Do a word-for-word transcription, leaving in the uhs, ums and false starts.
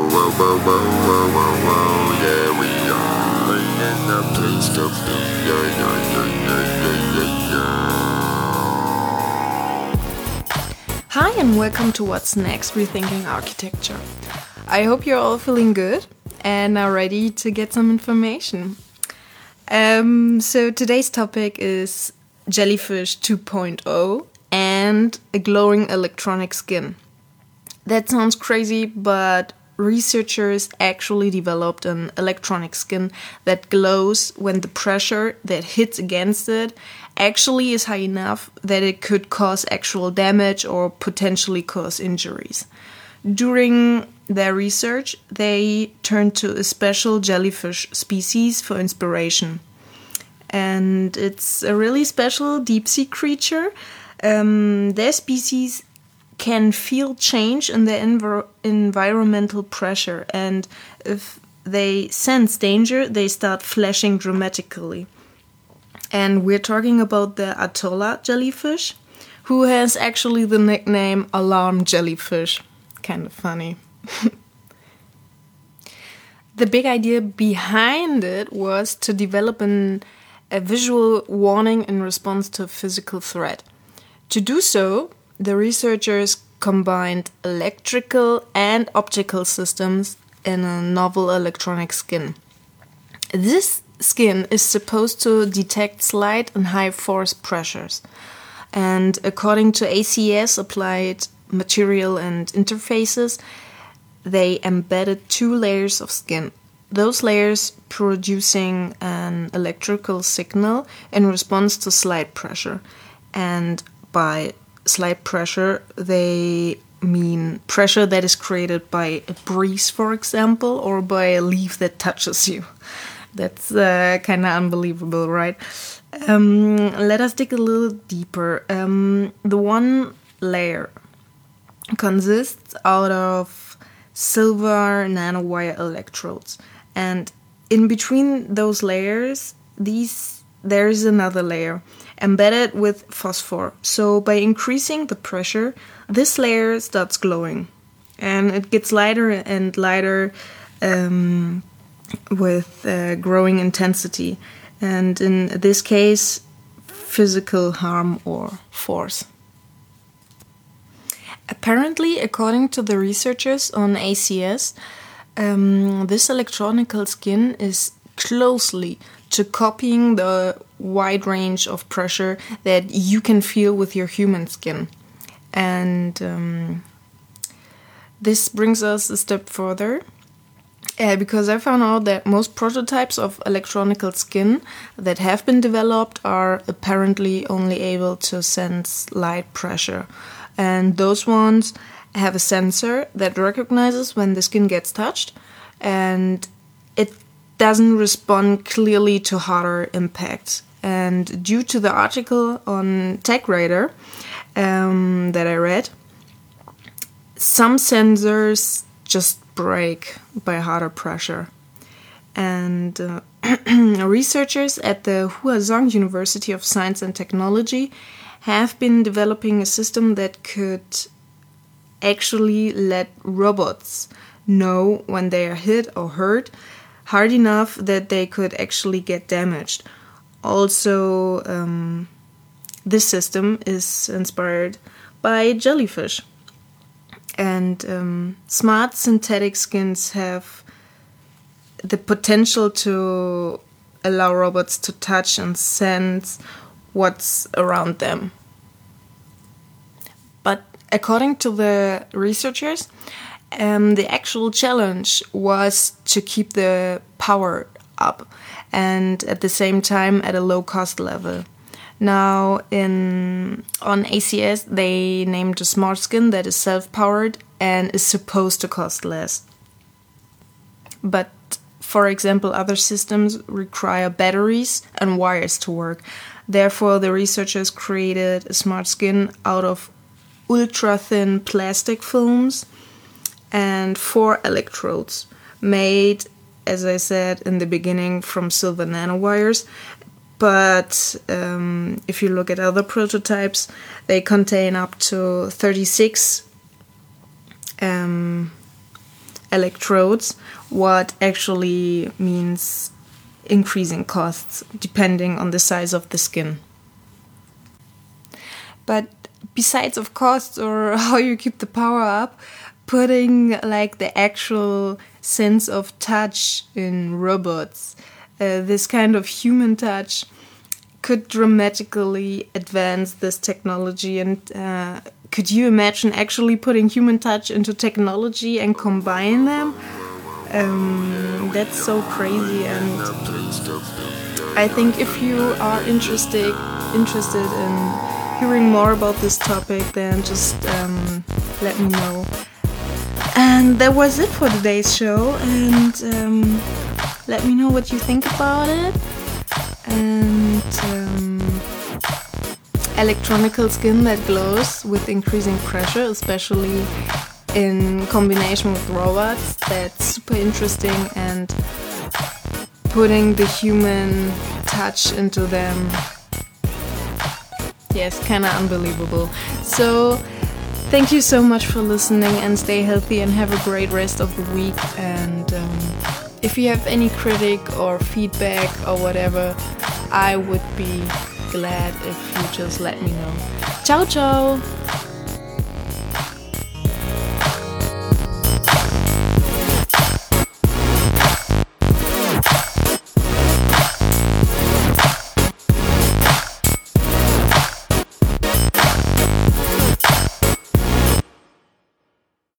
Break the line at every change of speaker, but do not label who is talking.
whoa, whoa, whoa, whoa, whoa, whoa, yeah, we are in the place to be, yeah, yeah, yeah, yeah, yeah, yeah, yeah.
Hi and welcome to What's Next Rethinking Architecture. I hope you're all feeling good and are ready to get some information. Um, so today's topic is Jellyfish two point oh and a glowing electronic skin. That sounds crazy, but researchers actually developed an electronic skin that glows when the pressure that hits against it actually is high enough that it could cause actual damage or potentially cause injuries. During their research, they turned to a special jellyfish species for inspiration. And it's a really special deep-sea creature. Um, their species can feel change in their envir- environmental pressure, and if they sense danger, they start flashing dramatically. And we're talking about the Atolla jellyfish, who has actually the nickname alarm jellyfish. Kind of funny. The big idea behind it was to develop an, a visual warning in response to a physical threat. To do so, the researchers combined electrical and optical systems in a novel electronic skin. This skin is supposed to detect slight and high force pressures. And according to A C S Applied Material and Interfaces, they embedded two layers of skin. Those layers producing an electrical signal in response to slight pressure. And by slight pressure, they mean pressure that is created by a breeze, for example, or by a leaf that touches you. That's uh, kind of unbelievable, right? Um, let us dig a little deeper. Um, the one layer consists out of silver nanowire electrodes, and in between those layers, these there is another layer embedded with phosphor. So by increasing the pressure, this layer starts glowing, and it gets lighter and lighter um, with uh, growing intensity, and in this case, physical harm or force. Apparently, according to the researchers on A C S, um, this electronical skin is closely to copying the wide range of pressure that you can feel with your human skin. And um, this brings us a step further, uh, because I found out that most prototypes of electronical skin that have been developed are apparently only able to sense light pressure. And those ones have a sensor that recognizes when the skin gets touched, and it doesn't respond clearly to harder impacts. And due to the article on TechRadar um, that I read, some sensors just break by harder pressure. And uh, researchers at the Huazhong University of Science and Technology have been developing a system that could actually let robots know when they are hit or hurt hard enough that they could actually get damaged. Also, um, this system is inspired by jellyfish. And um, smart synthetic skins have the potential to allow robots to touch and sense what's around them. But according to the researchers, Um, the actual challenge was to keep the power up and at the same time at a low cost level. Now, in on A C S, they named a smart skin that is self-powered and is supposed to cost less. But, for example, other systems require batteries and wires to work. Therefore, the researchers created a smart skin out of ultra-thin plastic films and four electrodes made, as I said in the beginning, from silver nanowires. But um, if you look at other prototypes, they contain up to thirty-six um, electrodes, what actually means increasing costs depending on the size of the skin. But besides of costs or how you keep the power up, putting like the actual sense of touch in robots, uh, this kind of human touch, could dramatically advance this technology. And uh, could you imagine actually putting human touch into technology and combine them? Um, that's so crazy, and I think if you are interested interested in hearing more about this topic, then just um, let me know. And that was it for today's show, and um, let me know what you think about it. And um, electronical skin that glows with increasing pressure, especially in combination with robots, that's super interesting, and putting the human touch into them, yes, kind of unbelievable. So thank you so much for listening, and stay healthy and have a great rest of the week. And um, if you have any critic or feedback or whatever, I would be glad if you just let me know. Ciao, ciao!